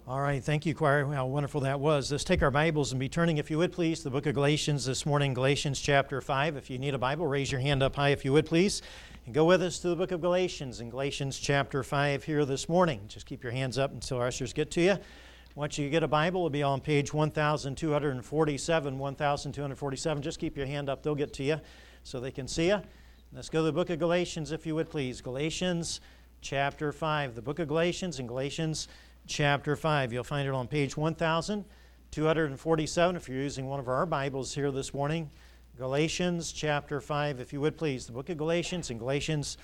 All right, thank you, choir. How wonderful that was. Let's take our Bibles and be turning, if you would, please, to the book of Galatians this morning, Galatians chapter 5. If you need a Bible, raise your hand up high, if you would, please. And go with us to the book of Galatians in Galatians chapter 5 here this morning. Just keep your hands up until our ushers get to you. Once you get a Bible, it'll be on page 1247, 1247. Just keep your hand up. They'll get to you so they can see you. Let's go to the book of Galatians, if you would, please. Galatians chapter 5. The book of Galatians in Galatians chapter 5. You'll find it on page 1247 if you're using one of our Bibles here this morning. Galatians chapter 5, if you would please. The book of Galatians and Galatians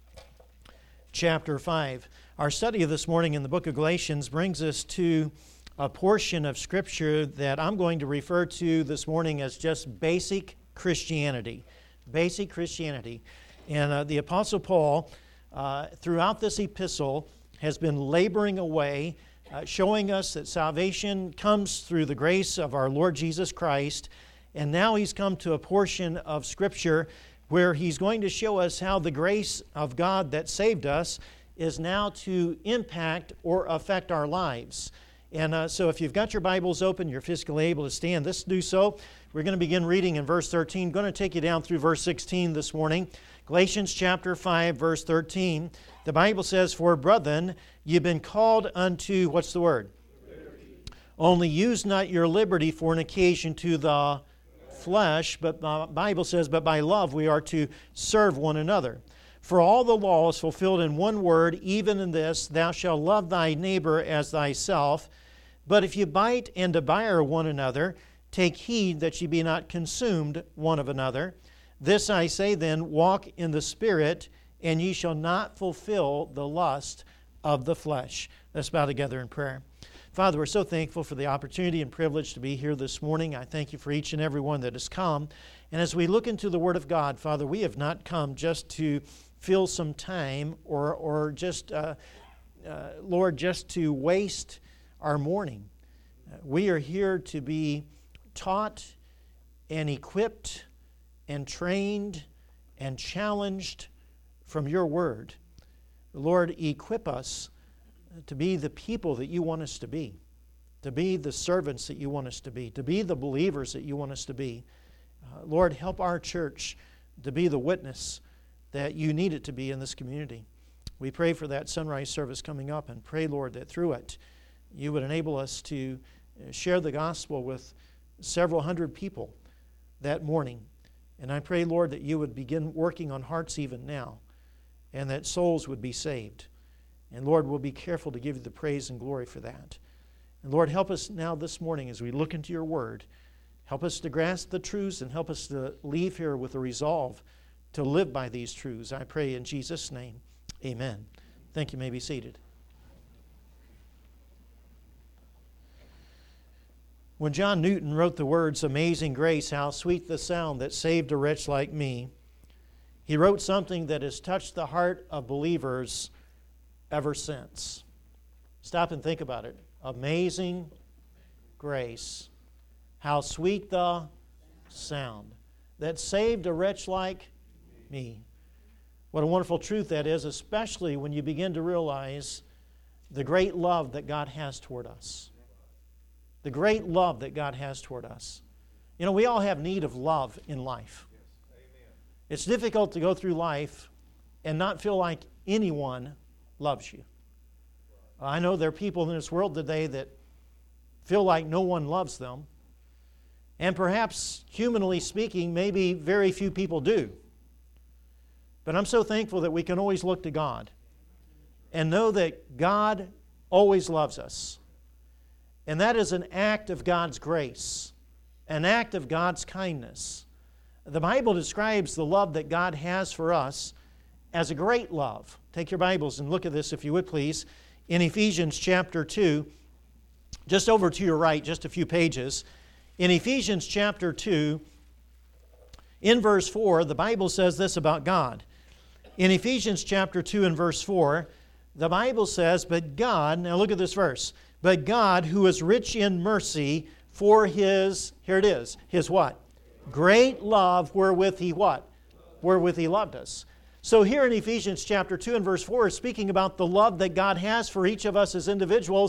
chapter 5. Our study of this morning in the book of Galatians brings us to a portion of Scripture that I'm going to refer to this morning as just basic Christianity. Basic Christianity. And the Apostle Paul, throughout this epistle, has been laboring away, showing us that salvation comes through the grace of our Lord Jesus Christ. And now he's come to a portion of Scripture where he's going to show us how the grace of God that saved us is now to impact or affect our lives. And so if you've got your Bibles open, you're physically able to stand, let's do so. We're going to begin reading in verse 13. I'm going to take you down through verse 16 this morning. Galatians chapter 5, verse 13. The Bible says, "For brethren, you've been called unto," what's the word? Liberty. "Only use not your liberty for an occasion to the flesh," but the Bible says, "but by love we are to serve one another. For all the law is fulfilled in one word, even in this, thou shalt love thy neighbor as thyself. But if you bite and devour one another, take heed that ye be not consumed one of another. This I say then, walk in the Spirit, and ye shall not fulfill the lust of the flesh." Let's bow together in prayer. Father, we're so thankful for the opportunity and privilege to be here this morning. I thank you for each and every one that has come. And as we look into the Word of God, Father, we have not come just to fill some time or just, Lord, just to waste our morning. We are here to be taught and equipped and trained and challenged from your Word. Lord, equip us to be the people that you want us to be the servants that you want us to be the believers that you want us to be. Lord, help our church to be the witness that you need it to be in this community. We pray for that sunrise service coming up and pray, Lord, that through it you would enable us to share the gospel with several hundred people that morning. And I pray, Lord, that you would begin working on hearts even now and that souls would be saved. And Lord, we'll be careful to give you the praise and glory for that. And Lord, help us now this morning as we look into your word. Help us to grasp the truths and help us to leave here with a resolve to live by these truths. I pray in Jesus' name, amen. Thank you. You may be seated. When John Newton wrote the words, "Amazing grace, how sweet the sound that saved a wretch like me," he wrote something that has touched the heart of believers ever since. Stop and think about it. Amazing grace, how sweet the sound that saved a wretch like me. What a wonderful truth that is, especially when you begin to realize the great love that God has toward us. The great love that God has toward us. You know, we all have need of love in life. It's difficult to go through life and not feel like anyone loves you. I know there are people in this world today that feel like no one loves them. And perhaps, humanly speaking, maybe very few people do. But I'm so thankful that we can always look to God and know that God always loves us. And that is an act of God's grace, an act of God's kindness. The Bible describes the love that God has for us as a great love. Take your Bibles and look at this, if you would please. In Ephesians chapter 2, just over to your right, just a few pages. In Ephesians chapter 2, in verse 4, the Bible says this about God. In Ephesians chapter 2 and verse 4, the Bible says, "But God," now look at this verse, "But God, who is rich in mercy, for His," here it is, His what? "Great love wherewith He" what? "Wherewith He loved us." So here in Ephesians chapter 2 and verse 4 is speaking about the love that God has for each of us as individuals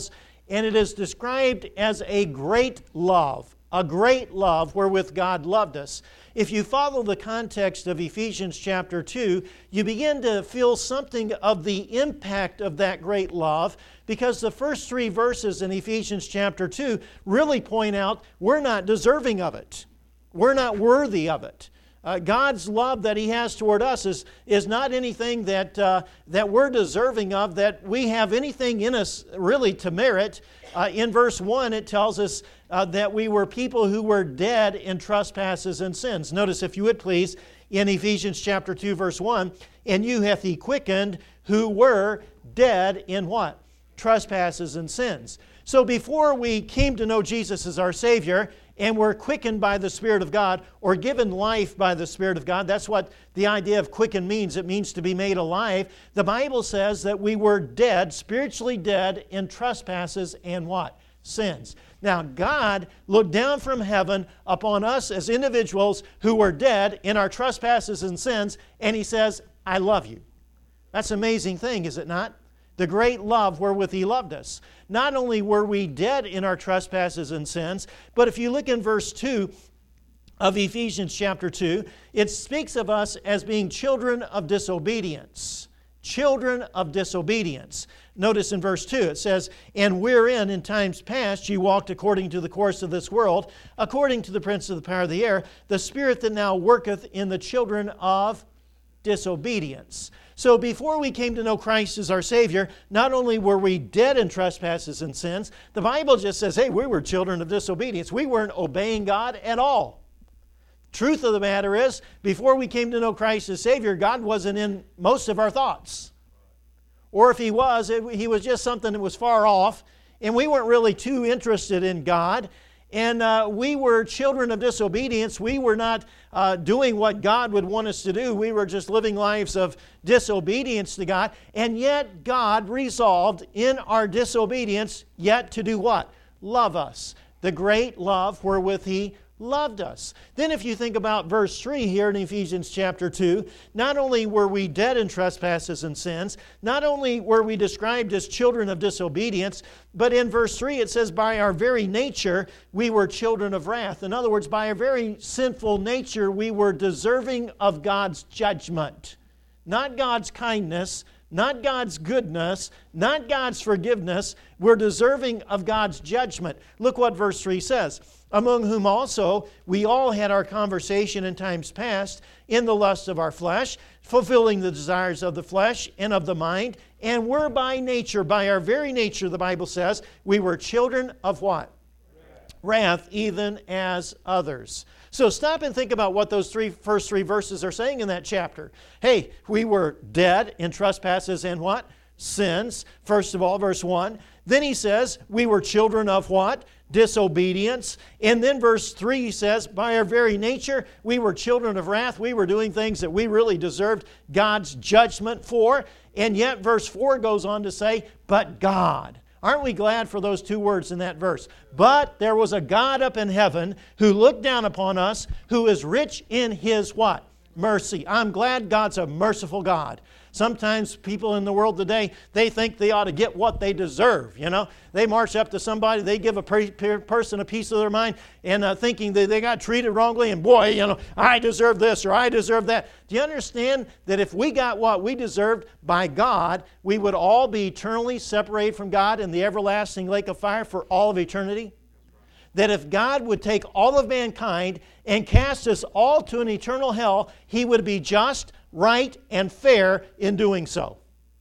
and it is described as a great love wherewith God loved us. If you follow the context of Ephesians chapter 2, you begin to feel something of the impact of that great love, because the first 3 verses in Ephesians chapter 2 really point out we're not deserving of it. We're not worthy of it. God's love that He has toward us is not anything that we're deserving of, that we have anything in us really to merit. In verse 1, it tells us that we were people who were dead in trespasses and sins. Notice, if you would please, in Ephesians chapter 2, verse 1, and you hath He quickened who were dead in what? Trespasses and sins. So before we came to know Jesus as our Savior, and were quickened by the Spirit of God, or given life by the Spirit of God. That's what the idea of quicken means. It means to be made alive. The Bible says that we were dead, spiritually dead, in trespasses and what? Sins. Now, God looked down from heaven upon us as individuals who were dead in our trespasses and sins, and He says, I love you. That's an amazing thing, is it not? The great love wherewith He loved us. Not only were we dead in our trespasses and sins, but if you look in verse 2 of Ephesians chapter 2, it speaks of us as being children of disobedience. Children of disobedience. Notice in verse 2 it says, and wherein in times past ye walked according to the course of this world, according to the prince of the power of the air, the spirit that now worketh in the children of disobedience. So before we came to know Christ as our Savior, not only were we dead in trespasses and sins, the Bible just says, hey, we were children of disobedience. We weren't obeying God at all. Truth of the matter is, before we came to know Christ as Savior, God wasn't in most of our thoughts. Or if He was, He was just something that was far off, and we weren't really too interested in God. And we were children of disobedience. We were not doing what God would want us to do. We were just living lives of disobedience to God. And yet God resolved in our disobedience yet to do what? Love us. The great love wherewith He loved us. Then if you think about verse 3 here in Ephesians chapter 2, not only were we dead in trespasses and sins, not only were we described as children of disobedience, but in verse 3 it says, by our very nature we were children of wrath. In other words, by our very sinful nature we were deserving of God's judgment. Not God's kindness, not God's goodness, not God's forgiveness. We're deserving of God's judgment. Look what verse 3 says. Among whom also we all had our conversation in times past in the lust of our flesh, fulfilling the desires of the flesh and of the mind, and were by nature, by our very nature, the Bible says, we were children of what? Wrath, even as others. So stop and think about what those first three verses are saying in that chapter. Hey, we were dead in trespasses and what? Sins. First of all, verse 1. Then he says, we were children of what? Disobedience. And then verse 3 says, by our very nature, we were children of wrath. We were doing things that we really deserved God's judgment for. And yet verse 4 goes on to say, but God. Aren't we glad for those two words in that verse? But there was a God up in heaven who looked down upon us, who is rich in His what? Mercy. I'm glad God's a merciful God. Sometimes people in the world today, they think they ought to get what they deserve, you know. They march up to somebody, they give a person a piece of their mind and thinking that they got treated wrongly and boy, you know, I deserve this or I deserve that. Do you understand that if we got what we deserved by God, we would all be eternally separated from God in the everlasting lake of fire for all of eternity? That if God would take all of mankind and cast us all to an eternal hell, He would be just, right, and fair in doing so.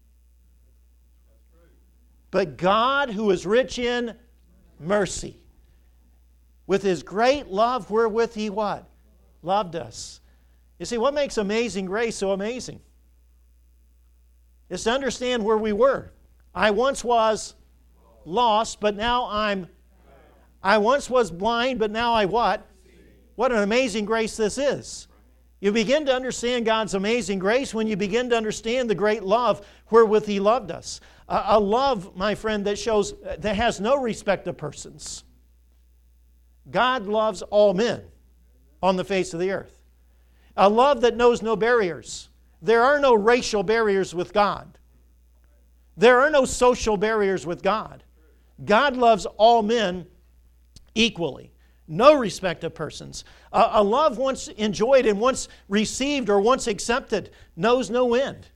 But God, who is rich in mercy, with His great love wherewith He what? Loved us. You see, what makes amazing grace so amazing? It's to understand where we were. I once was lost, but now I once was blind, but now I what? What an amazing grace this is. You begin to understand God's amazing grace when you begin to understand the great love wherewith He loved us. A love, my friend, that has no respect of persons. God loves all men on the face of the earth. A love that knows no barriers. There are no racial barriers with God. There are no social barriers with God. God loves all men equally. No respect of persons. A love once enjoyed and once received or once accepted knows no end.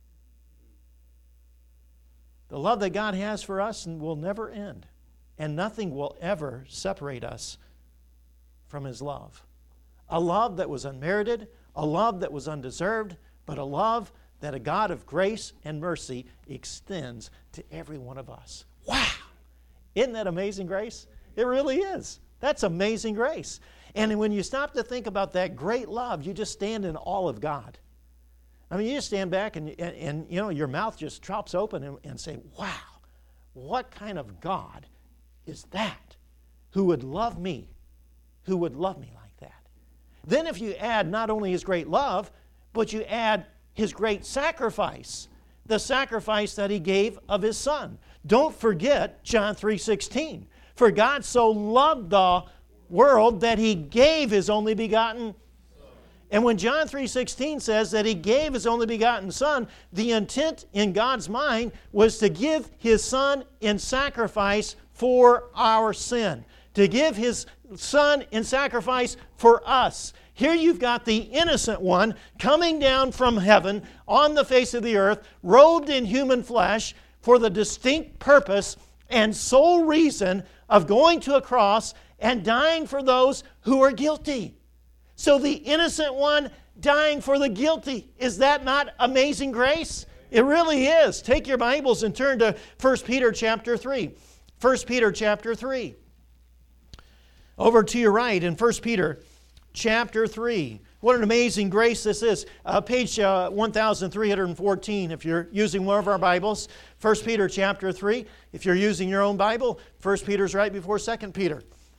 The love that God has for us will never end. And nothing will ever separate us from His love. A love that was unmerited, a love that was undeserved, but a love that a God of grace and mercy extends to every one of us. Wow! Isn't that amazing grace? It really is. That's amazing grace. And when you stop to think about that great love, you just stand in awe of God. I mean, you just stand back and you know, your mouth just drops open and say, wow, what kind of God is that who would love me, like that? Then if you add not only His great love, but you add His great sacrifice, the sacrifice that He gave of His Son. Don't forget John 3:16. For God so loved the world that He gave His only begotten. And when John 3:16 says that He gave His only begotten Son, the intent in God's mind was to give His Son in sacrifice for our sin. To give His Son in sacrifice for us. Here you've got the innocent one coming down from heaven on the face of the earth, robed in human flesh for the distinct purpose and sole reason of going to a cross and dying for those who are guilty. So the innocent one dying for the guilty. Is that not amazing grace? It really is. Take your Bibles and turn to 1 Peter chapter 3. 1 Peter chapter 3. Over to your right in 1 Peter chapter 3. What an amazing grace this is. Page 1314 if you're using one of our Bibles. 1 Peter chapter 3. If you're using your own Bible, 1 Peter's right before 2 Peter.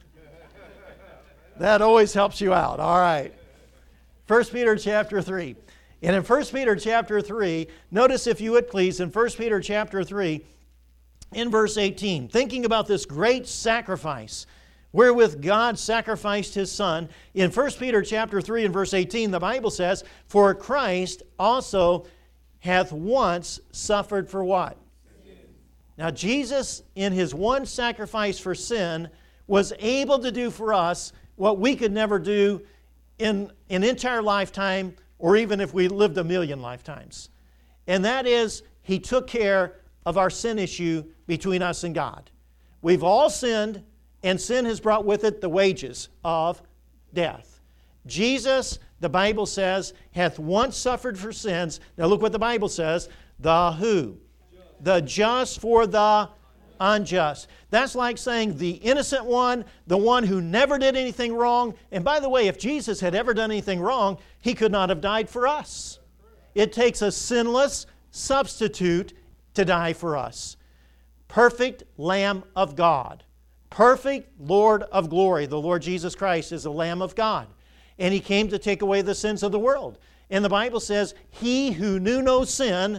That always helps you out. All right. 1 Peter chapter 3. And in 1 Peter chapter 3, notice if you would please, in 1 Peter chapter 3, in verse 18, thinking about this great sacrifice wherewith God sacrificed His Son. In 1 Peter chapter 3 and verse 18, the Bible says, for Christ also hath once suffered for what? Now Jesus, in His one sacrifice for sin, was able to do for us what we could never do in an entire lifetime, or even if we lived 1,000,000 lifetimes. And that is, He took care of our sin issue between us and God. We've all sinned, and sin has brought with it the wages of death. Jesus, the Bible says, hath once suffered for sins. Now look what the Bible says. The who? The just for the unjust. That's like saying the innocent one, the one who never did anything wrong. And by the way, if Jesus had ever done anything wrong, He could not have died for us. It takes a sinless substitute to die for us. Perfect Lamb of God. Perfect Lord of glory. The Lord Jesus Christ is the Lamb of God. And He came to take away the sins of the world. And the Bible says, He who knew no sin,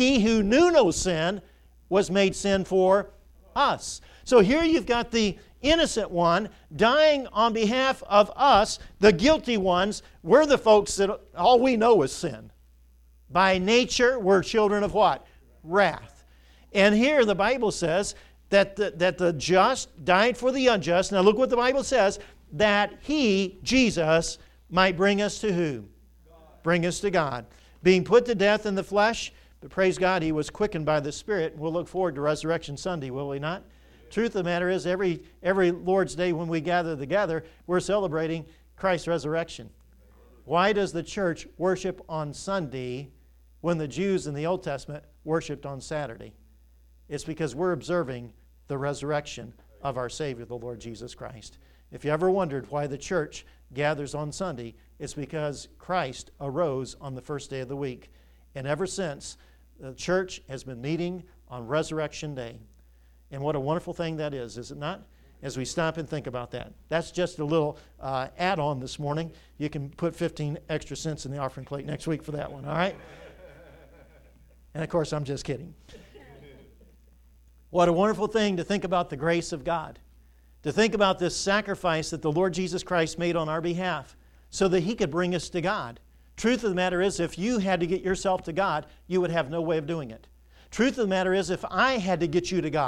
was made sin for us. So here you've got the innocent one dying on behalf of us, the guilty ones. We're the folks that all we know is sin. By nature, we're children of what? Wrath. And here the Bible says that the just died for the unjust. Now look what the Bible says, that He, Jesus, might bring us to who? God. Bring us to God. Being put to death in the flesh, but praise God, He was quickened by the Spirit. We'll look forward to Resurrection Sunday, will we not? Truth of the matter is, every Lord's Day when we gather together, we're celebrating Christ's resurrection. Why does the church worship on Sunday when the Jews in the Old Testament worshiped on Saturday? It's because we're observing the resurrection of our Savior, the Lord Jesus Christ. If you ever wondered why the church gathers on Sunday, it's because Christ arose on the first day of the week. And ever since, the church has been meeting on Resurrection Day. And what a wonderful thing that is it not? As we stop and think about that. That's just a little add-on this morning. You can put 15 extra cents in the offering plate next week for that one, all right? And of course, I'm just kidding. What a wonderful thing to think about the grace of God. To think about this sacrifice that the Lord Jesus Christ made on our behalf so that He could bring us to God. Truth of the matter is, if you had to get yourself to God, you would have no way of doing it. Truth of the matter is, if I had to get you to God,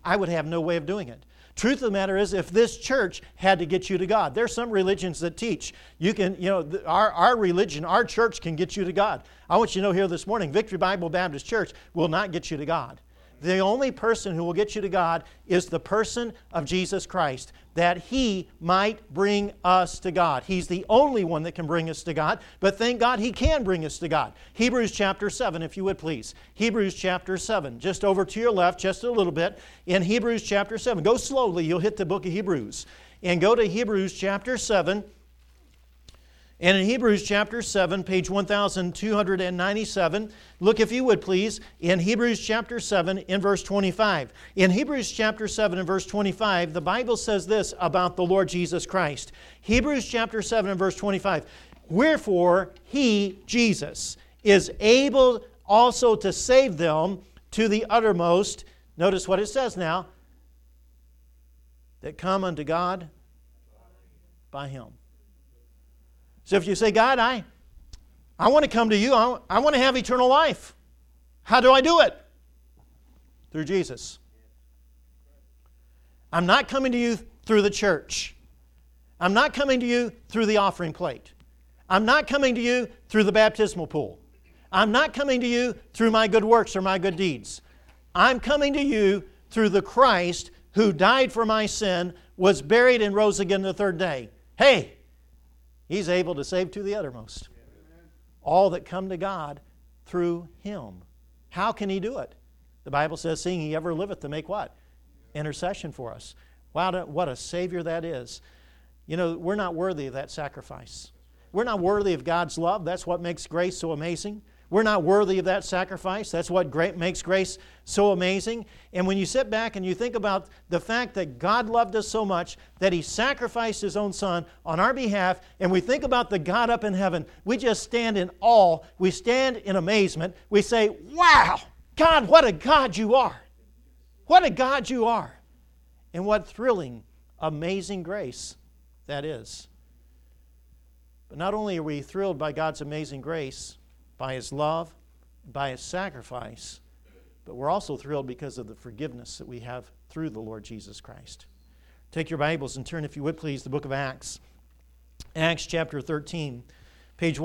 I would have no way of doing it. Truth of the matter is, if this church had to get you to God, there's some religions that teach you can, our religion, our church can get you to God. I want you to know here this morning, Victory Bible Baptist Church will not get you to God. The only person who will get you to God is the person of Jesus Christ, that He might bring us to God. He's the only one that can bring us to God, but thank God He can bring us to God. Hebrews chapter 7, if you would please. Hebrews chapter 7, just over to your left, just a little bit. In Hebrews chapter 7, go slowly, you'll hit the book of Hebrews. And go to Hebrews chapter 7. And in Hebrews chapter 7, page 1297, look if you would please, in Hebrews chapter 7 in verse 25. In Hebrews chapter 7 and verse 25, the Bible says this about the Lord Jesus Christ. Hebrews chapter 7 and verse 25. Wherefore He, Jesus, is able also to save them to the uttermost. Notice what it says now. That come unto God by Him. So if you say, God, I want to come to you. I want to have eternal life. How do I do it? Through Jesus. I'm not coming to you through the church. I'm not coming to you through the offering plate. I'm not coming to you through the baptismal pool. I'm not coming to you through my good works or my good deeds. I'm coming to you through the Christ who died for my sin, was buried and rose again the third day. Hey! He's able to save to the uttermost. All that come to God through Him. How can He do it? The Bible says, seeing He ever liveth to make what? Intercession for us. Wow, what a Savior that is. You know, we're not worthy of that sacrifice. We're not worthy of God's love. That's what makes grace so amazing. We're not worthy of that sacrifice. That's what makes grace so amazing. And when you sit back and you think about the fact that God loved us so much that He sacrificed His own Son on our behalf, and we think about the God up in heaven, we just stand in awe. We stand in amazement. We say, wow, God, what a God you are. What a God you are. And what thrilling, amazing grace that is. But not only are we thrilled by God's amazing grace, by His love, by His sacrifice, but we're also thrilled because of the forgiveness that we have through the Lord Jesus Christ. Take your Bibles and turn, if you would please, the book of Acts. Acts chapter 13, page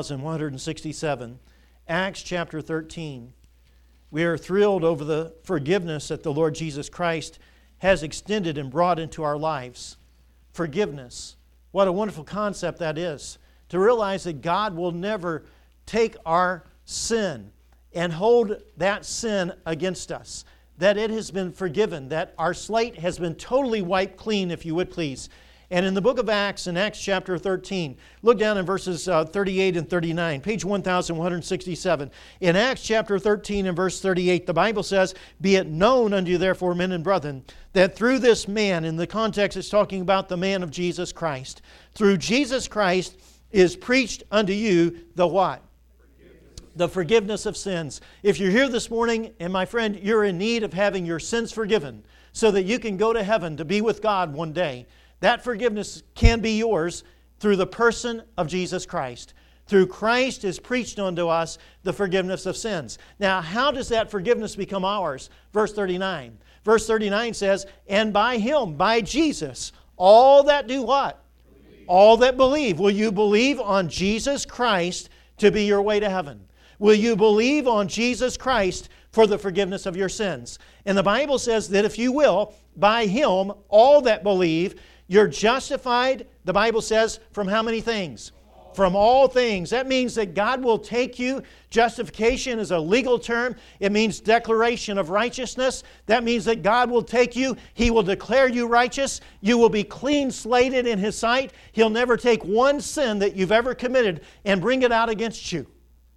1167. Acts chapter 13. We are thrilled over the forgiveness that the Lord Jesus Christ has extended and brought into our lives. Forgiveness. What a wonderful concept that is. To realize that God will never take our sin and hold that sin against us. That it has been forgiven. That our slate has been totally wiped clean, if you would please. And in the book of Acts, in Acts chapter 13, look down in verses 38 and 39, page 1167. In Acts chapter 13 and verse 38, the Bible says, "Be it known unto you therefore, men and brethren, that through this man," in the context it's talking about the man of Jesus Christ, "through Jesus Christ is preached unto you the what? The forgiveness of sins." If you're here this morning, and my friend, you're in need of having your sins forgiven so that you can go to heaven to be with God one day, that forgiveness can be yours through the person of Jesus Christ. Through Christ is preached unto us the forgiveness of sins. Now, how does that forgiveness become ours? Verse 39. Verse 39 says, "And by Him," by Jesus, "all that do what? Believe. All that believe." Will you believe on Jesus Christ to be your way to heaven? Will you believe on Jesus Christ for the forgiveness of your sins? And the Bible says that if you will, by Him, all that believe, you're justified, the Bible says, from how many things? From all things. That means that God will take you. Justification is a legal term. It means declaration of righteousness. That means that God will take you. He will declare you righteous. You will be clean slated in His sight. He'll never take one sin that you've ever committed and bring it out against you.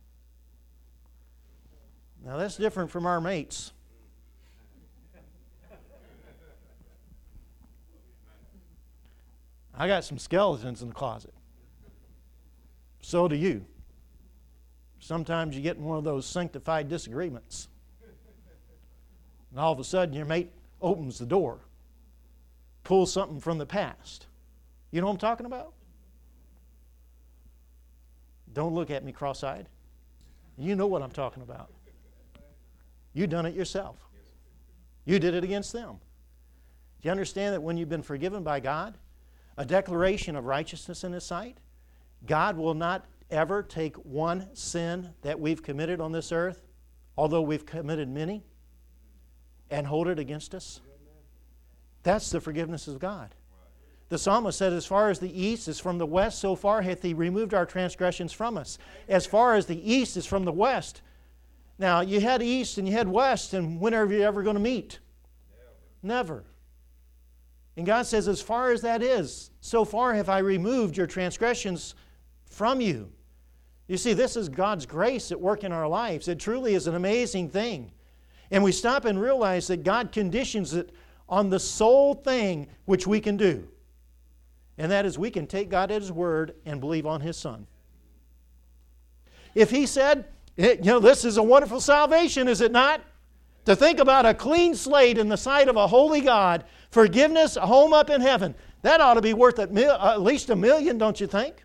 Now that's different from our mates. I got some skeletons in the closet. So do you. Sometimes you get in one of those sanctified disagreements. And all of a sudden your mate opens the door, pulls something from the past. You know what I'm talking about? Don't look at me cross-eyed. You know what I'm talking about. You done it yourself. You did it against them. Do you understand that when you've been forgiven by God, a declaration of righteousness in His sight, God will not ever take one sin that we've committed on this earth, although we've committed many, and hold it against us? That's the forgiveness of God. The psalmist said, as far as the east is from the west, so far hath He removed our transgressions from us. As far as the east is from the west. Now, you had east and you had west, and when are you ever going to meet? Never. And God says, as far as that is, so far have I removed your transgressions from you. You see, this is God's grace at work in our lives. It truly is an amazing thing. And we stop and realize that God conditions it on the sole thing which we can do. And that is we can take God at His word and believe on His Son. If He said, this is a wonderful salvation, is it not? To think about a clean slate in the sight of a holy God, forgiveness, a home up in heaven, that ought to be worth at least $1 million, don't you think?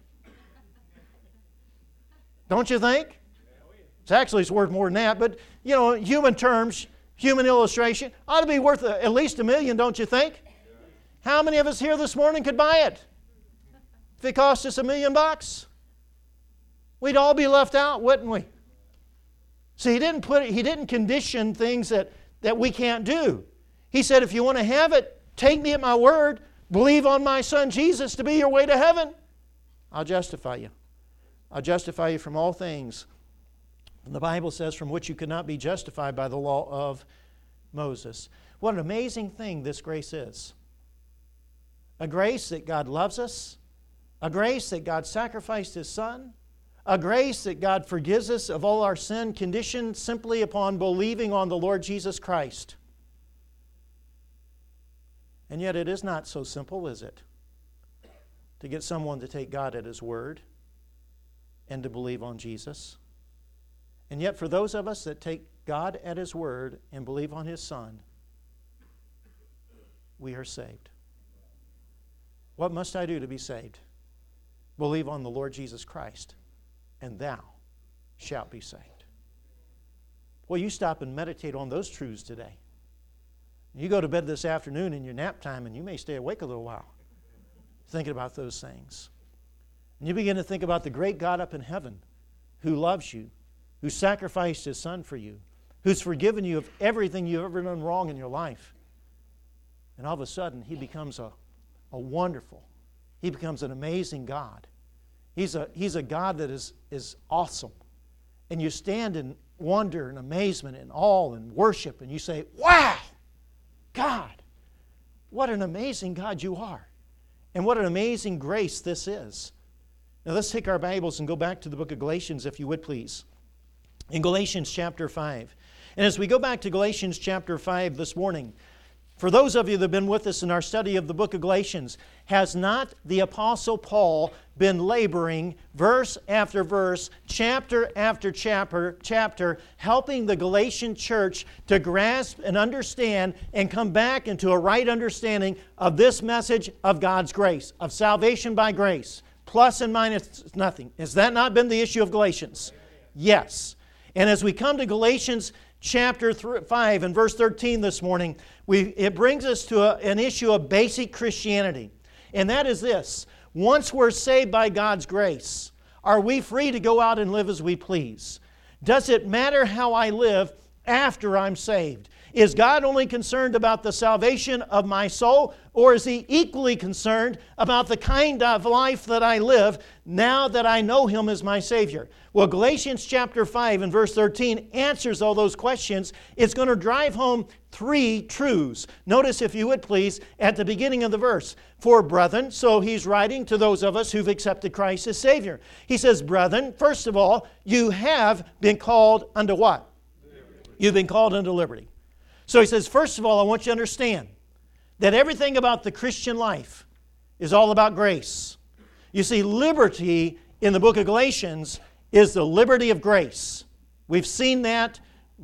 Don't you think? It's worth more than that, but human terms, human illustration, ought to be worth at least $1 million, don't you think? How many of us here this morning could buy it? If it cost us $1 million, we'd all be left out, wouldn't we? See, He didn't condition things that we can't do. He said, if you want to have it, take me at my word, believe on my Son Jesus to be your way to heaven. I'll justify you. I'll justify you from all things. And the Bible says, from which you could not be justified by the law of Moses. What an amazing thing this grace is. A grace that God loves us. A grace that God sacrificed His Son. A grace that God forgives us of all our sin, conditioned simply upon believing on the Lord Jesus Christ. And yet it is not so simple, is it? To get someone to take God at His word and to believe on Jesus. And yet for those of us that take God at His word and believe on His Son, we are saved. What must I do to be saved? Believe on the Lord Jesus Christ, and thou shalt be saved. Well, you stop and meditate on those truths today. You go to bed this afternoon in your nap time, and you may stay awake a little while thinking about those things. And you begin to think about the great God up in heaven who loves you, who sacrificed His Son for you, who's forgiven you of everything you've ever done wrong in your life. And all of a sudden, He becomes a wonderful, He becomes an amazing God. He's a God that is awesome. And you stand in wonder and amazement and awe and worship, and you say, wow, God, what an amazing God you are. And what an amazing grace this is. Now let's take our Bibles and go back to the book of Galatians, if you would please. In Galatians chapter 5. And as we go back to Galatians chapter 5 this morning, for those of you that have been with us in our study of the book of Galatians, has not the Apostle Paul been laboring verse after verse, chapter after chapter, helping the Galatian church to grasp and understand and come back into a right understanding of this message of God's grace, of salvation by grace, plus and minus nothing? Has that not been the issue of Galatians? Yes. And as we come to Galatians chapter 5 and verse 13 this morning, it brings us to an issue of basic Christianity. And that is this: once we're saved by God's grace, are we free to go out and live as we please? Does it matter how I live after I'm saved? Is God only concerned about the salvation of my soul, or is He equally concerned about the kind of life that I live now that I know Him as my Savior? Well, Galatians chapter 5 and verse 13 answers all those questions. It's going to drive home three truths. Notice, if you would please, at the beginning of the verse. For brethren, so he's writing to those of us who've accepted Christ as Savior. He says, brethren, first of all, you have been called unto what? Liberty. You've been called unto liberty. So he says, first of all, I want you to understand that everything about the Christian life is all about grace. You see, liberty in the book of Galatians is the liberty of grace. We've seen that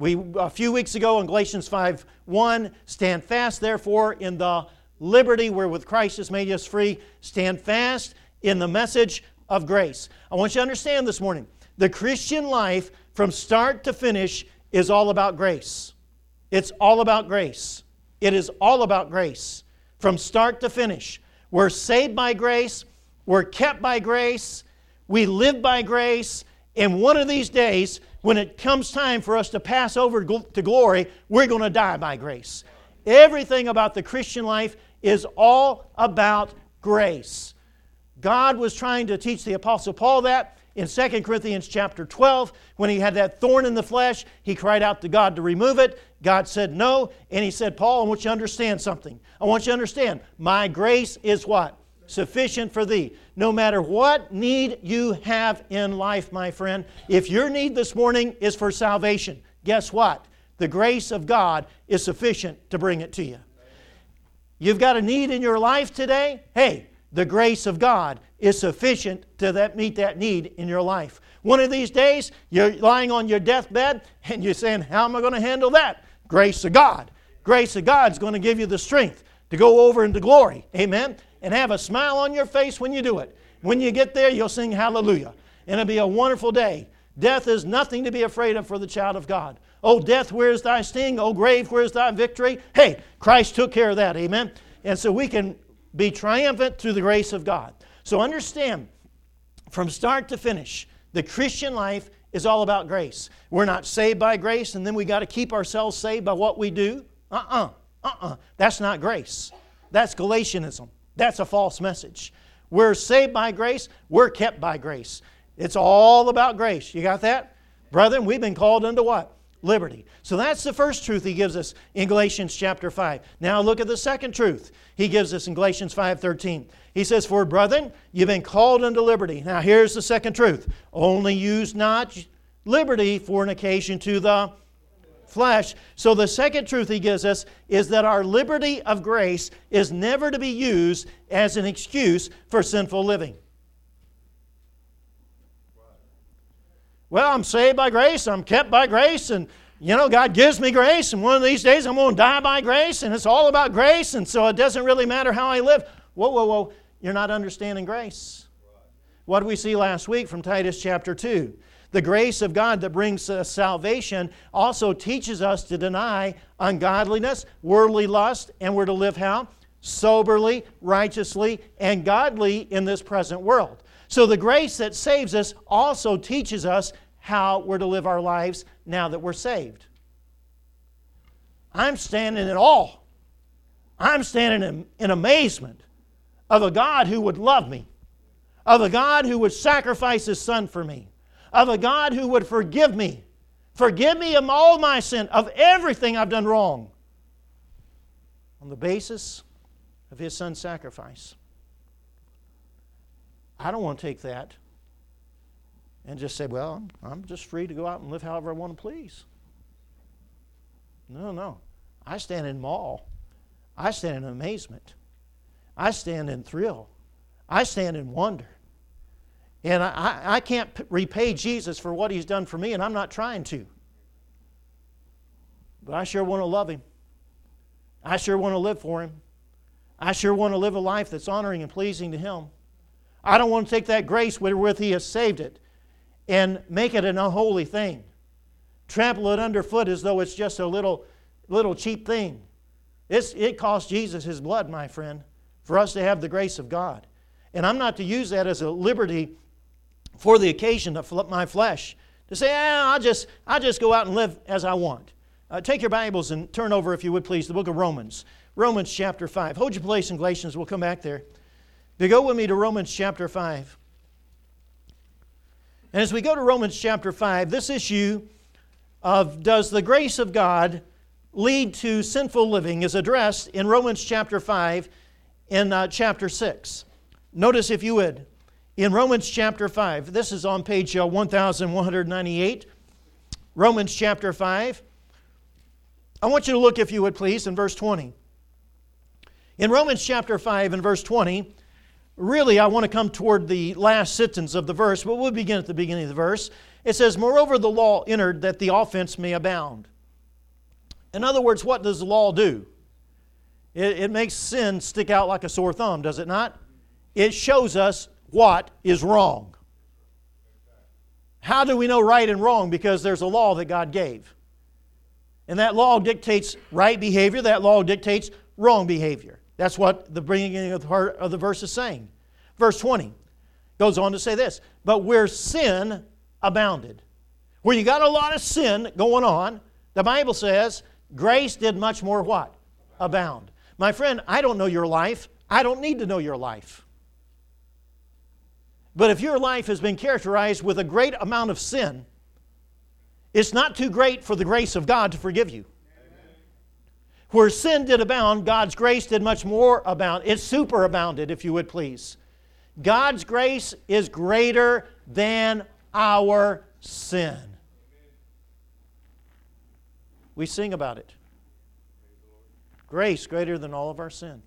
a few weeks ago in Galatians 5:1. Stand fast, therefore, in the liberty wherewith Christ has made us free. Stand fast in the message of grace. I want you to understand this morning, the Christian life from start to finish is all about grace. It's all about grace. It is all about grace. from start to finish. We're saved by grace. We're kept by grace. We live by grace. And one of these days, when it comes time for us to pass over to glory, we're going to die by grace. Everything about the Christian life is all about grace. God was trying to teach the Apostle Paul that in 2 Corinthians chapter 12. When he had that thorn in the flesh, he cried out to God to remove it. God said no. And he said, Paul, I want you to understand something. I want you to understand, my grace is what? Sufficient for thee. No matter what need you have in life, my friend, if your need this morning is for salvation, guess what? The grace of God is sufficient to bring it to you. You've got a need in your life today? Hey, the grace of God is sufficient to meet that need in your life. One of these days, you're lying on your deathbed and you're saying, how am I going to handle that? Grace of God. Grace of God is going to give you the strength to go over into glory. Amen? And have a smile on your face when you do it. When you get there, you'll sing hallelujah. And it'll be a wonderful day. Death is nothing to be afraid of for the child of God. Oh, death, where is thy sting? Oh, grave, where is thy victory? Hey, Christ took care of that. Amen? And so we can be triumphant through the grace of God. So understand, from start to finish, the Christian life is all about grace. We're not saved by grace, and then we got to keep ourselves saved by what we do. That's not grace. That's Galatianism. That's a false message. We're saved by grace. We're kept by grace. It's all about grace. You got that? Brethren, we've been called unto what? Liberty. So that's the first truth he gives us in Galatians chapter 5. Now look at the second truth he gives us in Galatians 5:13. He says, for brethren, you've been called unto liberty. Now here's the second truth. Only use not liberty for an occasion to the flesh. So the second truth he gives us is that our liberty of grace is never to be used as an excuse for sinful living. Well, I'm saved by grace, I'm kept by grace, and God gives me grace, and one of these days I'm going to die by grace, and it's all about grace, and so it doesn't really matter how I live. Whoa. You're not understanding grace. What did we see last week from Titus chapter 2? The grace of God that brings salvation also teaches us to deny ungodliness, worldly lust, and we're to live how? Soberly, righteously, and godly in this present world. So the grace that saves us also teaches us how we're to live our lives now that we're saved. I'm standing in awe. I'm standing in amazement of a God who would love me, of a God who would sacrifice His Son for me, of a God who would forgive me of all my sin, of everything I've done wrong, on the basis of His Son's sacrifice. I don't want to take that and just say, well, I'm just free to go out and live however I want to please. No. I stand in awe. I stand in amazement. I stand in thrill. I stand in wonder. And I can't repay Jesus for what He's done for me, and I'm not trying to. But I sure want to love Him. I sure want to live for Him. I sure want to live a life that's honoring and pleasing to Him. I don't want to take that grace wherewith He has saved it and make it an unholy thing. Trample it underfoot as though it's just a little cheap thing. It cost Jesus His blood, my friend, for us to have the grace of God. And I'm not to use that as a liberty for the occasion of my flesh. To say, I'll just go out and live as I want. Take your Bibles and turn over, if you would please, the book of Romans. Romans chapter 5. Hold your place in Galatians. We'll come back there. But go with me to Romans chapter 5. And as we go to Romans chapter 5, this issue of does the grace of God lead to sinful living is addressed in Romans chapter 5 in chapter 6. Notice, if you would, in Romans chapter 5, this is on page 1198, Romans chapter 5. I want you to look, if you would please, in verse 20. In Romans chapter 5 and verse 20, really I want to come toward the last sentence of the verse, but we'll begin at the beginning of the verse. It says, moreover the law entered that the offense may abound. In other words, what does the law do? It makes sin stick out like a sore thumb, does it not? It shows us what is wrong. How do we know right and wrong? Because there's a law that God gave. And that law dictates right behavior. That law dictates wrong behavior. That's what the beginning of the part of the verse is saying. Verse 20 goes on to say this, but where sin abounded, where you got a lot of sin going on, the Bible says grace did much more what? Abound. My friend, I don't know your life. I don't need to know your life. But if your life has been characterized with a great amount of sin, it's not too great for the grace of God to forgive you. Where sin did abound, God's grace did much more abound. It superabounded, if you would please. God's grace is greater than our sin. We sing about it. Grace greater than all of our sin.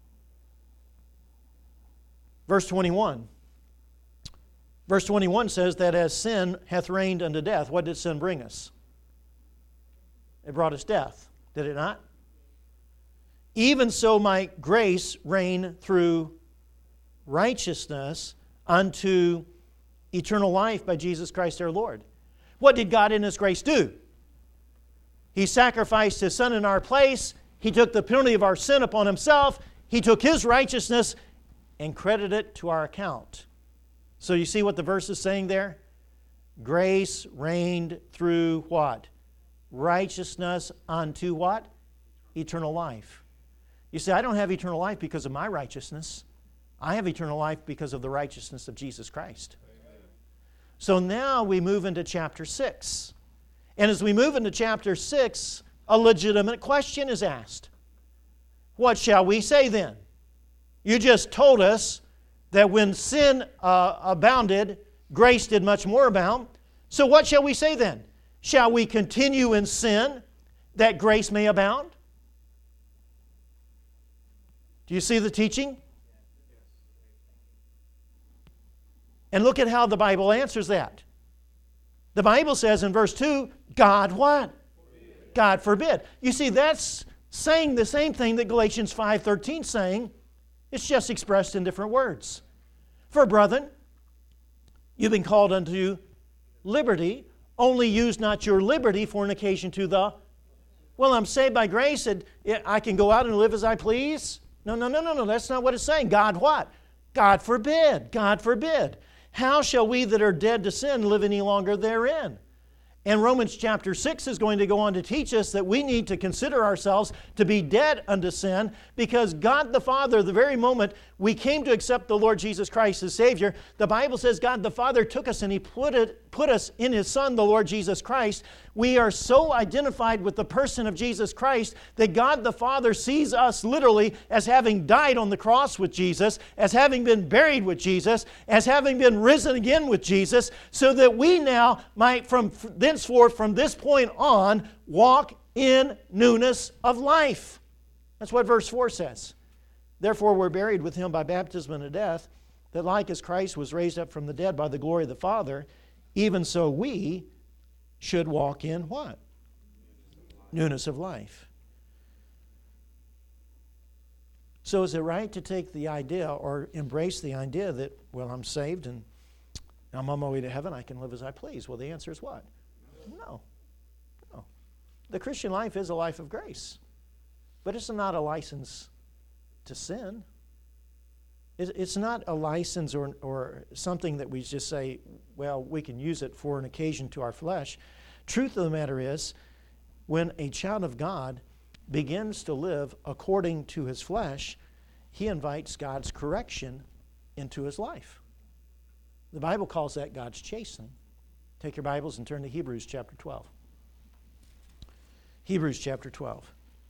Verse 21. Verse 21 says that as sin hath reigned unto death, what did sin bring us? It brought us death, did it not? Even so might grace reign through righteousness unto eternal life by Jesus Christ our Lord. What did God in His grace do? He sacrificed His Son in our place. He took the penalty of our sin upon Himself. He took His righteousness and credited it to our account. So you see what the verse is saying there? Grace reigned through what? Righteousness unto what? Eternal life. You say, I don't have eternal life because of my righteousness. I have eternal life because of the righteousness of Jesus Christ. Amen. So now we move into chapter 6. And as we move into chapter 6, a legitimate question is asked. What shall we say then? You just told us that when sin abounded, grace did much more abound. So what shall we say then? Shall we continue in sin that grace may abound? Do you see the teaching? And look at how the Bible answers that. The Bible says in verse 2, God what? Forbid. God forbid. You see, that's saying the same thing that Galatians 5:13 is saying. It's just expressed in different words. For brethren, you've been called unto liberty. Only use not your liberty for an occasion to the... Well, I'm saved by grace and I can go out and live as I please. No. That's not what it's saying. God what? God forbid. God forbid. How shall we that are dead to sin live any longer therein? And Romans chapter 6 is going to go on to teach us that we need to consider ourselves to be dead unto sin because God the Father, the very moment we came to accept the Lord Jesus Christ as Savior, the Bible says God the Father took us and He put us in His Son, the Lord Jesus Christ. We are so identified with the person of Jesus Christ that God the Father sees us literally as having died on the cross with Jesus, as having been buried with Jesus, as having been risen again with Jesus, so that we now might from thenceforth, from this point on, walk in newness of life. That's what verse 4 says. Therefore we're buried with Him by baptism into death, that like as Christ was raised up from the dead by the glory of the Father, even so we should walk in what? Newness of life. So is it right to take the idea or embrace the idea that, well, I'm saved and I'm on my way to heaven, I can live as I please? Well, the answer is what? No. The Christian life is a life of grace, but it's not a license to sin. It's not a license or something that we just say, well, we can use it for an occasion to our flesh. Truth of the matter is, when a child of God begins to live according to his flesh, he invites God's correction into his life. The Bible calls that God's chastening. Take your Bibles and turn to Hebrews chapter 12. Hebrews chapter 12.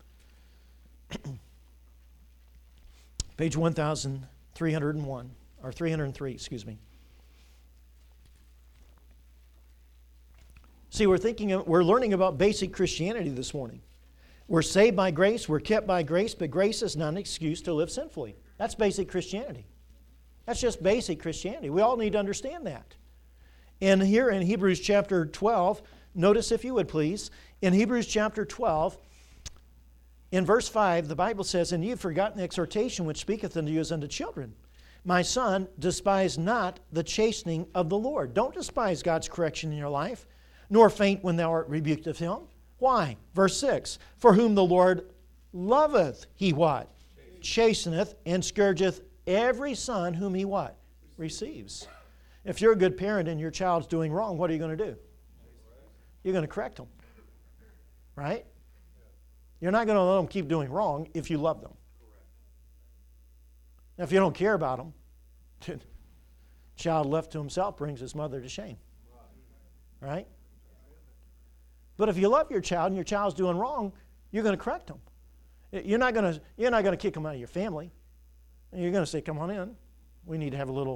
Page 1301, or 303, excuse me. See, we're learning about basic Christianity this morning. We're saved by grace, we're kept by grace, but grace is not an excuse to live sinfully. That's basic Christianity. That's just basic Christianity. We all need to understand that. And here in Hebrews chapter 12, notice if you would please, in Hebrews chapter 12, in verse 5, the Bible says, "And ye have forgotten the exhortation which speaketh unto you as unto children. My son, despise not the chastening of the Lord." Don't despise God's correction in your life, nor faint when thou art rebuked of Him. Why? Verse 6, "For whom the Lord loveth, He what? chasteneth and scourgeth every son whom he what? Receives. If you're a good parent and your child's doing wrong, what are you going to do? You're going to correct them. Right? You're not going to let them keep doing wrong if you love them. Now, if you don't care about them, child left to himself brings his mother to shame. Right? But if you love your child and your child's doing wrong, you're going to correct them. You're not going to kick them out of your family. You're going to say, come on in. We need to have a little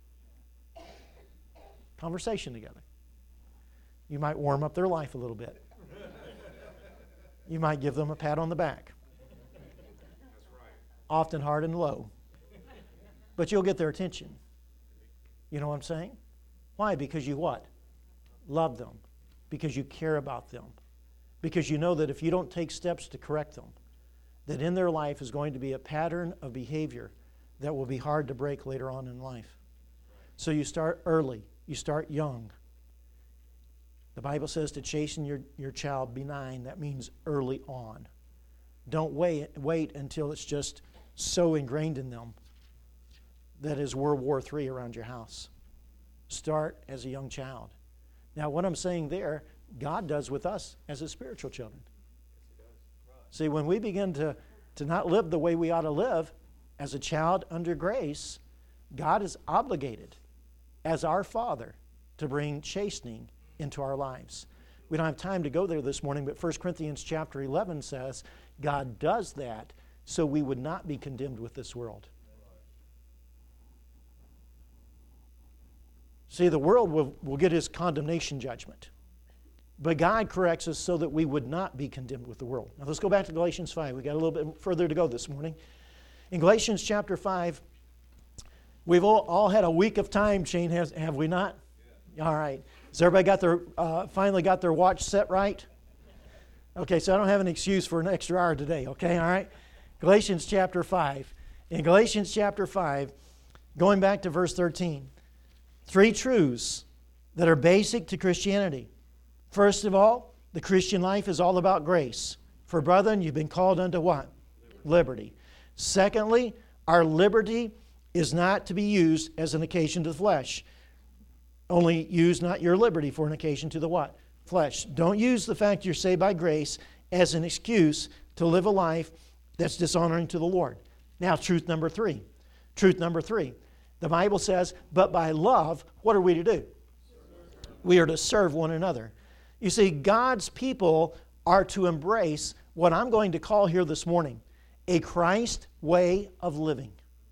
conversation together. You might warm up their life a little bit. You might give them a pat on the back. Often hard and low. But you'll get their attention. You know what I'm saying? Why? Because you what? Love them. Because you care about them. Because you know that if you don't take steps to correct them, that in their life is going to be a pattern of behavior that will be hard to break later on in life. So you start early. You start young. The Bible says to chasten your child benign. That means early on. Don't wait until it's just so ingrained in them that is World War III around your house. Start as a young child. Now, what I'm saying there, God does with us as His spiritual children. See, when we begin to not live the way we ought to live as a child under grace, God is obligated as our Father to bring chastening into our lives. We don't have time to go there this morning, but 1 Corinthians chapter 11 says God does that so we would not be condemned with this world. See, the world will get his condemnation judgment. But God corrects us so that we would not be condemned with the world. Now let's go back to Galatians 5. We've got a little bit further to go this morning. In Galatians chapter 5, we've all had a week of time, Shane, have we not? Yeah. All right. Has everybody finally got their watch set right? Okay, so I don't have an excuse for an extra hour today, okay? All right. Galatians chapter 5. In Galatians chapter 5, going back to verse 13, 3 truths that are basic to Christianity. First of all, the Christian life is all about grace. For brethren, you've been called unto what? Liberty. Secondly, our liberty is not to be used as an occasion to the flesh. Only use not your liberty for an occasion to the what? Flesh. Don't use the fact you're saved by grace as an excuse to live a life that's dishonoring to the Lord. Now, truth number 3. Truth number 3. The Bible says, but by love, what are we to do? We are to serve one another. You see, God's people are to embrace what I'm going to call here this morning a Christ way of living.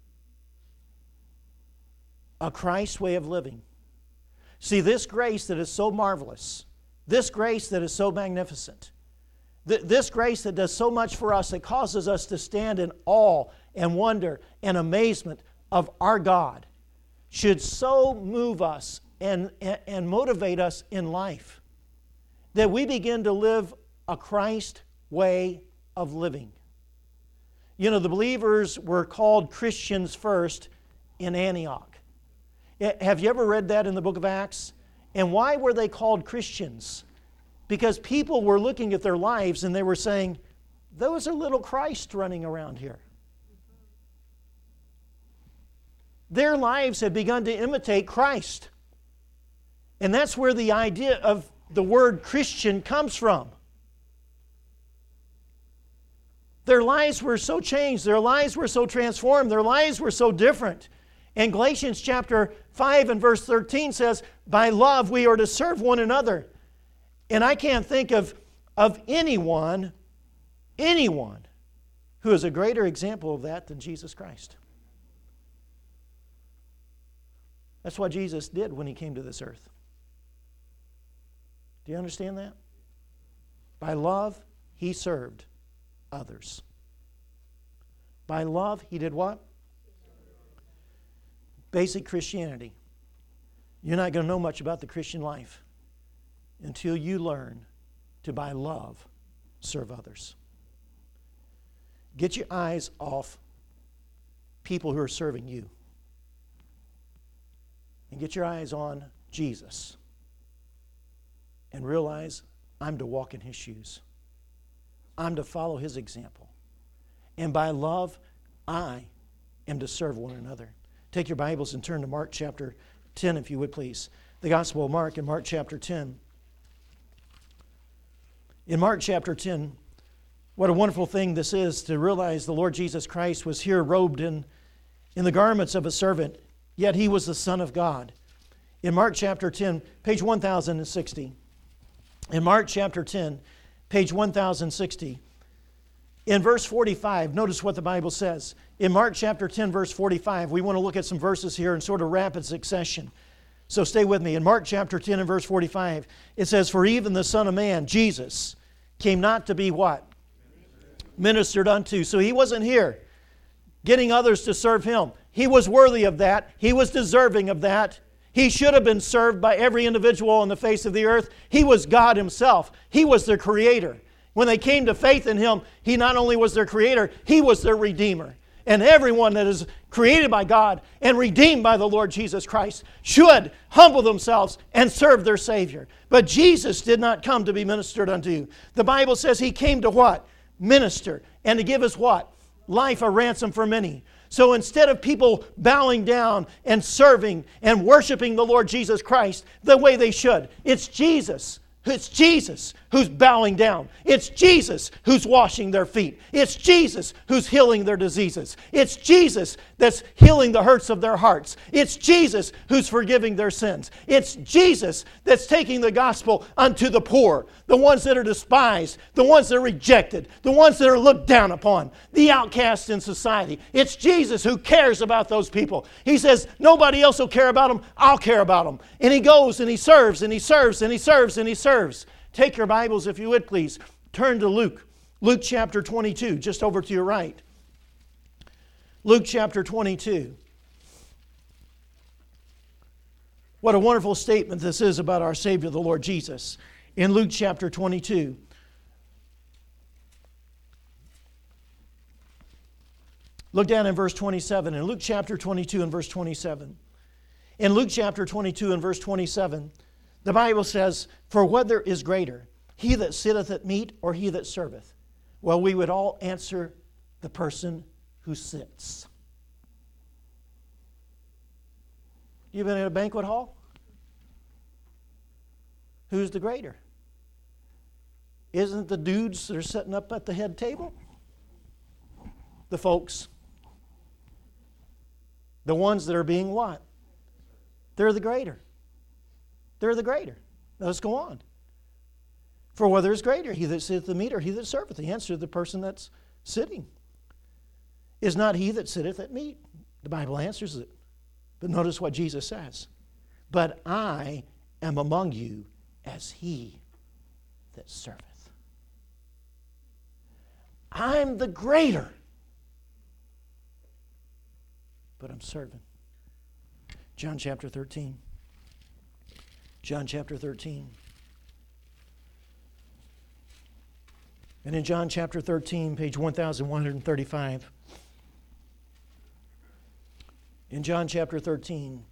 A Christ way of living. See, this grace that is so marvelous, this grace that is so magnificent, this grace that does so much for us, that causes us to stand in awe and wonder and amazement of our God, should so move us and motivate us in life that we begin to live a Christ way of living. You know, the believers were called Christians first in Antioch. Have you ever read that in the book of Acts? And why were they called Christians? Because people were looking at their lives and they were saying, those are little Christ running around here. Their lives had begun to imitate Christ. And that's where the idea of the word Christian comes from. Their lives were so changed. Their lives were so transformed. Their lives were so different. And Galatians chapter 5 and verse 13 says, by love we are to serve one another. And I can't think of anyone who is a greater example of that than Jesus Christ. That's what Jesus did when He came to this earth. Do you understand that? By love, He served others. By love, He did what? Basic Christianity. You're not going to know much about the Christian life until you learn to, by love, serve others. Get your eyes off people who are serving you. And get your eyes on Jesus. And realize I'm to walk in His shoes. I'm to follow His example. And by love, I am to serve one another. Take your Bibles and turn to Mark chapter 10, if you would please. The Gospel of Mark in Mark chapter 10. In Mark chapter 10, what a wonderful thing this is to realize the Lord Jesus Christ was here robed in the garments of a servant, yet He was the Son of God. In Mark chapter 10, page 1060. In Mark chapter 10, page 1060. In verse 45, notice what the Bible says. In Mark chapter 10, verse 45, we want to look at some verses here in sort of rapid succession. So stay with me. In Mark chapter 10 and verse 45, it says, "For even the Son of Man, Jesus, came not to be" what? Ministered unto. So He wasn't here getting others to serve Him. He was worthy of that. He was deserving of that. He should have been served by every individual on the face of the earth. He was God Himself. He was their Creator. When they came to faith in Him, He not only was their Creator, He was their Redeemer. And everyone that is created by God and redeemed by the Lord Jesus Christ should humble themselves and serve their Savior. But Jesus did not come to be ministered unto. The Bible says He came to what? Minister. And to give us what? Life, a ransom for many. So instead of people bowing down and serving and worshiping the Lord Jesus Christ the way they should, it's Jesus. It's Jesus who's bowing down. It's Jesus who's washing their feet. It's Jesus who's healing their diseases. It's Jesus that's healing the hurts of their hearts. It's Jesus who's forgiving their sins. It's Jesus that's taking the gospel unto the poor, the ones that are despised, the ones that are rejected, the ones that are looked down upon, the outcasts in society. It's Jesus who cares about those people. He says, nobody else will care about them, I'll care about them. And He goes and He serves and He serves and He serves and He serves. Take your Bibles, if you would please. Turn to Luke. Luke chapter 22, just over to your right. Luke chapter 22. What a wonderful statement this is about our Savior, the Lord Jesus. In Luke chapter 22. Look down in verse 27. In Luke chapter 22 and verse 27. In Luke chapter 22 and verse 27, the Bible says, "For whether is greater, he that sitteth at meat or he that serveth?" Well, we would all answer the person who sits. You been at a banquet hall? Who's the greater? Isn't the dudes that are sitting up at the head table? The folks. The ones that are being what? They're the greater. They're the greater. Now let's go on. For whether is greater, he that sitteth at meat or he that serveth? The answer to the person that's sitting. Is not he that sitteth at meat. The Bible answers it. But notice what Jesus says. But I am among you as he that serveth. I'm the greater. But I'm serving. John chapter 13. John chapter 13. And in John chapter 13, page 1135. In John chapter 13,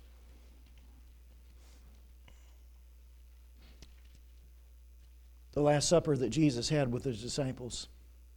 the Last Supper that Jesus had with His disciples.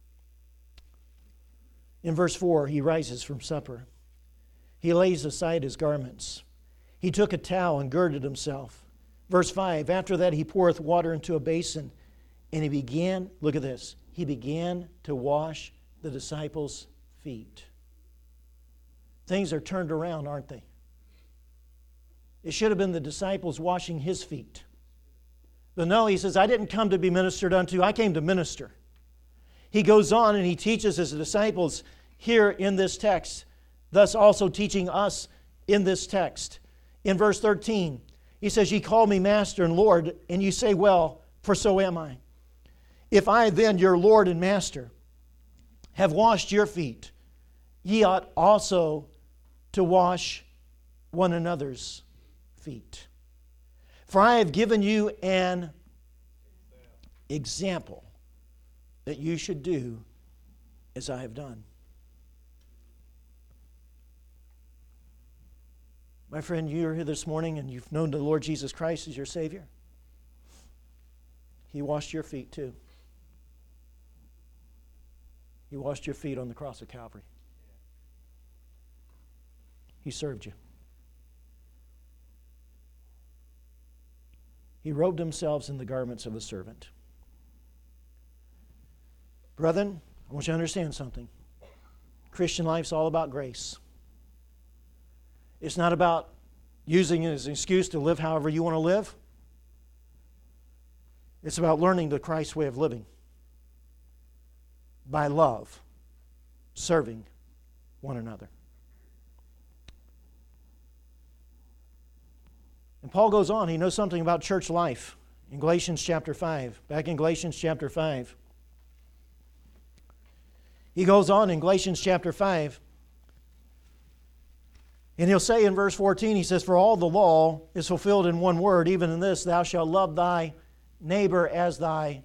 In verse 4, He rises from supper. He lays aside His garments. He took a towel and girded Himself. Verse 5, after that He poureth water into a basin, and He began, look at this, He began to wash the disciples' feet. Things are turned around, aren't they? It should have been the disciples washing His feet. But no, He says, I didn't come to be ministered unto, I came to minister. He goes on and He teaches His disciples here in this text, thus also teaching us in this text. In verse 13, He says, Ye call me Master and Lord, and you say, well, for so am I. If I then, your Lord and Master, have washed your feet, ye ought also to wash one another's feet. For I have given you an example that you should do as I have done. My friend, you are here this morning and you've known the Lord Jesus Christ as your Savior. He washed your feet too. He washed your feet on the cross of Calvary. He served you. He robed himself in the garments of a servant. Brethren, I want you to understand something. Christian life's all about grace. It's not about using it as an excuse to live however you want to live. It's about learning the Christ way of living by love, serving one another. And Paul goes on. He knows something about church life in Galatians chapter 5. Back in Galatians chapter 5. He goes on in Galatians chapter 5. And he'll say in verse 14, he says, "For all the law is fulfilled in one word, even in this, thou shalt love thy neighbor as thy."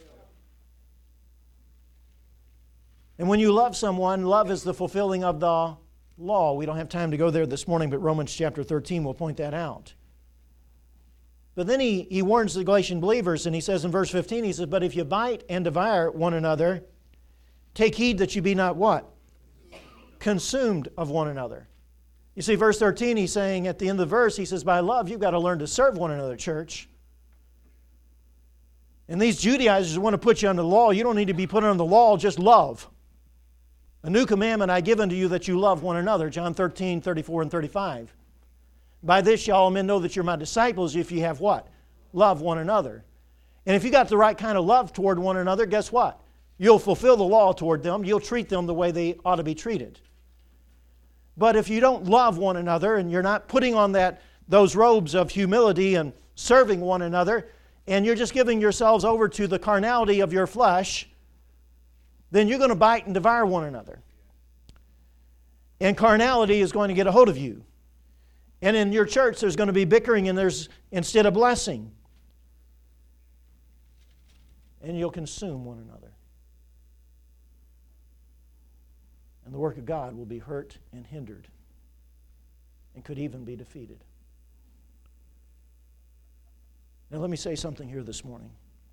And when you love someone, love is the fulfilling of the law. We don't have time to go there this morning, but Romans chapter 13 will point that out. But then he warns the Galatian believers, and he says in verse 15, he says, "But if you bite and devour one another, take heed that you be not" what? Consumed of one another. You see, verse 13, he's saying at the end of the verse, he says, by love, you've got to learn to serve one another, church. And these Judaizers want to put you under the law. You don't need to be put under the law, just love. "A new commandment I give unto you, that you love one another." John 13, 34 and 35. "By this shall all men know that you're my disciples, if you have" what? Love one another. And if you got the right kind of love toward one another, guess what? You'll fulfill the law toward them. You'll treat them the way they ought to be treated. But if you don't love one another and you're not putting on those robes of humility and serving one another, and you're just giving yourselves over to the carnality of your flesh, then you're going to bite and devour one another. And carnality is going to get a hold of you. And in your church there's going to be bickering and there's instead of blessing. And you'll consume one another. And the work of God will be hurt and hindered and could even be defeated. Now let me say something here this morning.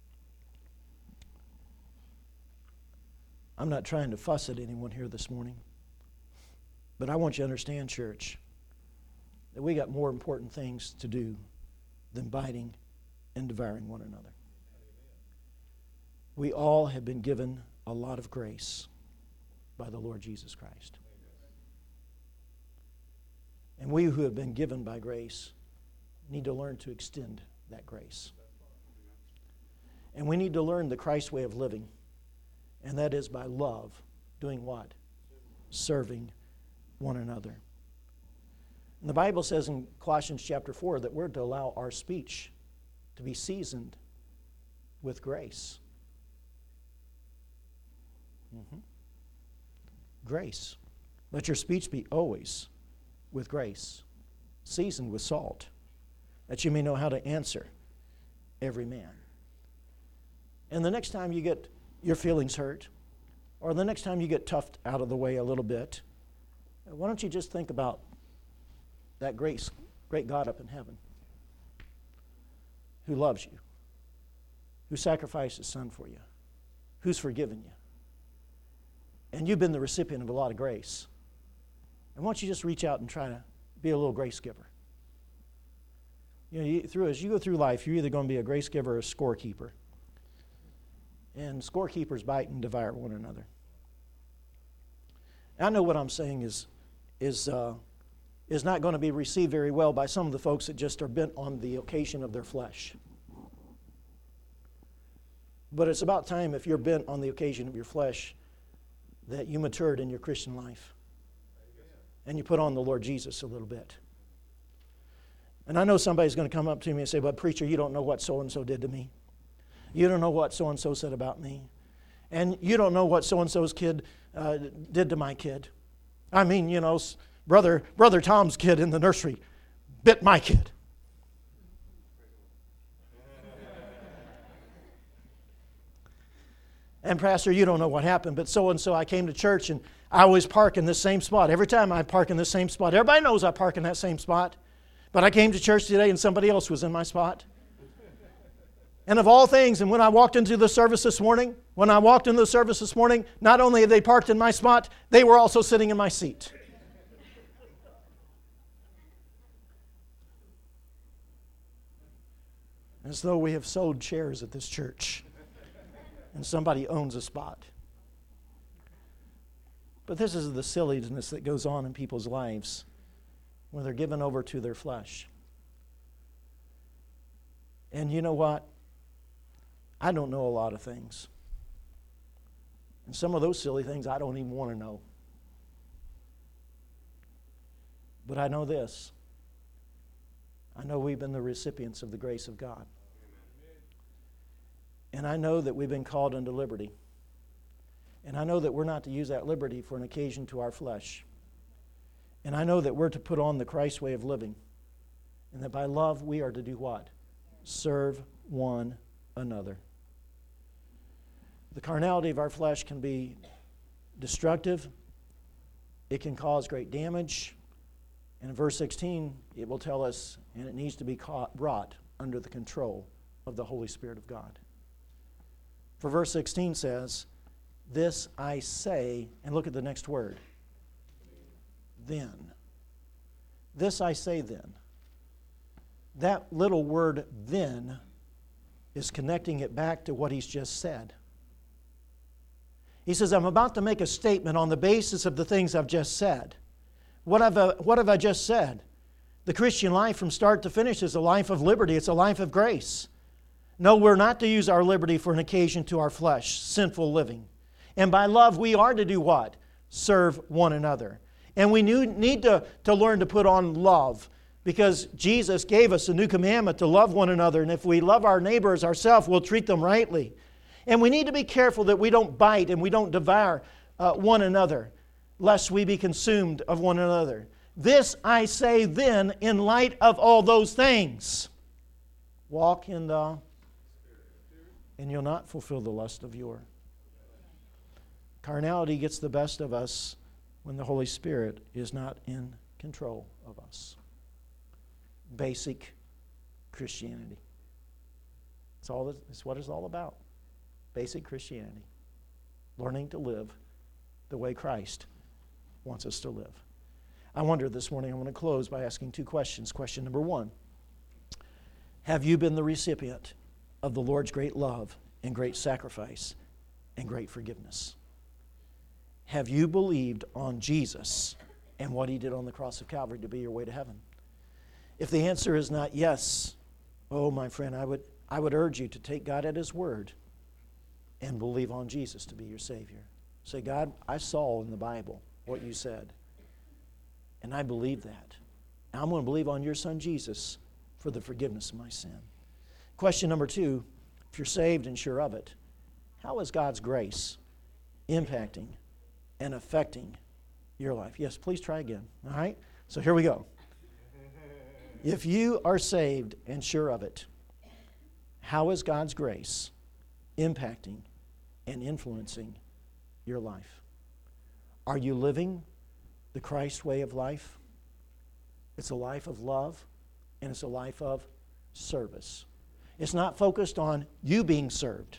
I'm not trying to fuss at anyone here this morning, but I want you to understand, church, that we got more important things to do than biting and devouring one another. We all have been given a lot of grace by the Lord Jesus Christ. And we who have been given by grace need to learn to extend that grace. And we need to learn the Christ way of living. And that is by love. Doing what? Serving one another. And the Bible says in Colossians chapter 4 that we're to allow our speech to be seasoned with grace. Grace. Let your speech be always with grace, seasoned with salt, that you may know how to answer every man. And the next time you get your feelings hurt, or the next time you get toughed out of the way a little bit, why don't you just think about that great God up in heaven who loves you, who sacrificed His Son for you, who's forgiven you. And you've been the recipient of a lot of grace. And why don't you just reach out and try to be a little grace giver? You know, as you go through life, you're either going to be a grace giver or a scorekeeper. And scorekeepers bite and devour one another. I know what I'm saying is not going to be received very well by some of the folks that just are bent on the occasion of their flesh. But it's about time, if you're bent on the occasion of your flesh, that you matured in your Christian life. And you put on the Lord Jesus a little bit. And I know somebody's going to come up to me and say, "But preacher, you don't know what so-and-so did to me. You don't know what so-and-so said about me. And you don't know what so-and-so's kid did to my kid. I mean, you know, Brother Tom's kid in the nursery bit my kid." "And Pastor, you don't know what happened, but so-and-so, I came to church and I always park in this same spot. Every time I park in this same spot. Everybody knows I park in that same spot. But I came to church today and somebody else was in my spot. And of all things, and when I walked into the service this morning, not only had they parked in my spot, they were also sitting in my seat." As though we have sold chairs at this church and somebody owns a spot. But this is the silliness that goes on in people's lives when they're given over to their flesh. And you know what? I don't know a lot of things. And some of those silly things I don't even want to know. But I know this. I know we've been the recipients of the grace of God. And I know that we've been called unto liberty. And I know that we're not to use that liberty for an occasion to our flesh. And I know that we're to put on the Christ way of living. And that by love we are to do what? Serve one another. The carnality of our flesh can be destructive. It can cause great damage. And in verse 16, it will tell us, and it needs to be brought under the control of the Holy Spirit of God. For verse 16 says, this I say, and look at the next word, then. This I say then. That little word then is connecting it back to what he's just said. He says, I'm about to make a statement on the basis of the things I've just said. What have I just said? The Christian life from start to finish is a life of liberty. It's a life of grace. No, we're not to use our liberty for an occasion to our flesh, sinful living. And by love, we are to do what? Serve one another. And we need to learn to put on love, because Jesus gave us a new commandment to love one another. And if we love our neighbor as ourselves, we'll treat them rightly. And we need to be careful that we don't bite and we don't devour one another, lest we be consumed of one another. This I say then in light of all those things. Walk in the... and you'll not fulfill the lust of your. Carnality gets the best of us when the Holy Spirit is not in control of us. Basic Christianity. It's what it's all about. Basic Christianity. Learning to live the way Christ wants us to live. I wonder this morning, I want to close by asking two questions. Question number one, have you been the recipient of the Lord's great love and great sacrifice and great forgiveness? Have you believed on Jesus and what He did on the cross of Calvary to be your way to heaven? If the answer is not yes, oh my friend, I would urge you to take God at His word and believe on Jesus to be your Savior. Say, God, I saw in the Bible what you said, and I believe that. Now I'm going to believe on your Son Jesus for the forgiveness of my sin. Question number two, if you're saved and sure of it, how is God's grace impacting and affecting your life? Yes, please try again. All right? So here we go. If you are saved and sure of it, how is God's grace impacting and influencing your life? Are you living the Christ way of life? It's a life of love, and it's a life of service. It's not focused on you being served.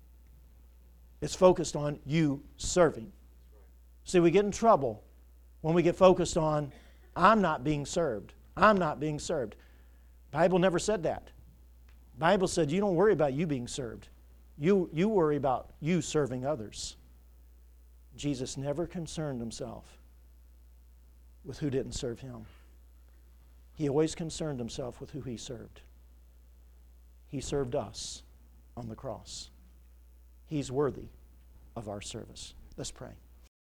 It's focused on you serving. See, we get in trouble when we get focused on, I'm not being served. I'm not being served. The Bible never said that. The Bible said you don't worry about you being served. You worry about you serving others. Jesus never concerned Himself with who didn't serve Him. He always concerned Himself with who He served. He served us on the cross. He's worthy of our service. Let's pray.